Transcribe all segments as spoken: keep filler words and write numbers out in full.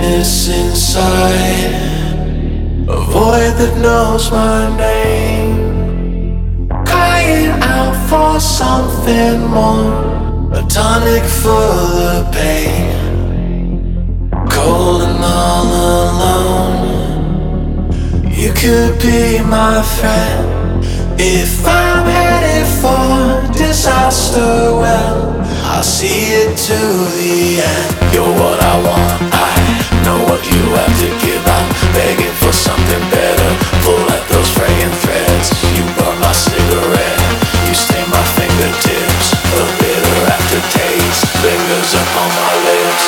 emptiness inside, a void that knows my name, crying out for something more, a tonic for the pain. Cold and all alone, you could be my friend. If I'm headed for disaster, well, I'll see it to the end. You're what I want, I know what you have to give. I'm begging for something better. Pull at those fraying threads. You burn my cigarette, you stain my fingertips. The bitter aftertaste lingers upon my lips.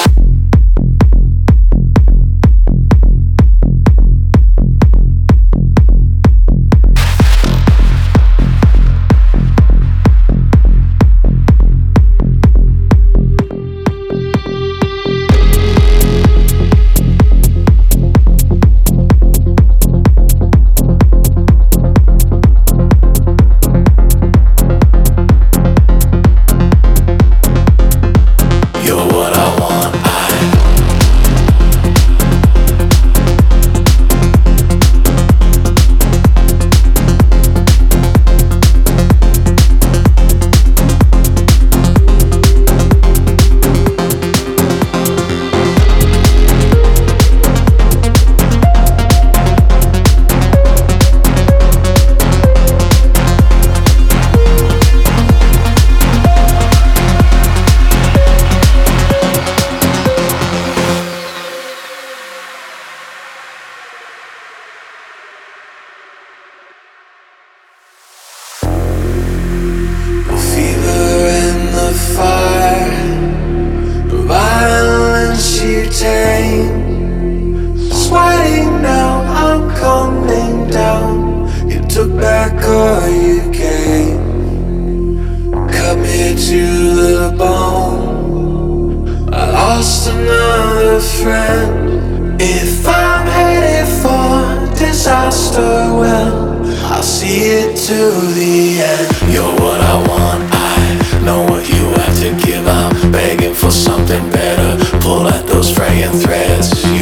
Sweating now, I'm coming down. You took back all you gave, cut me to the bone. I lost another friend. If I'm headed for disaster, well, I'll see it to the end. You're what I want, I know what you have to give. I'm begging for something better. Pull at those fraying threads.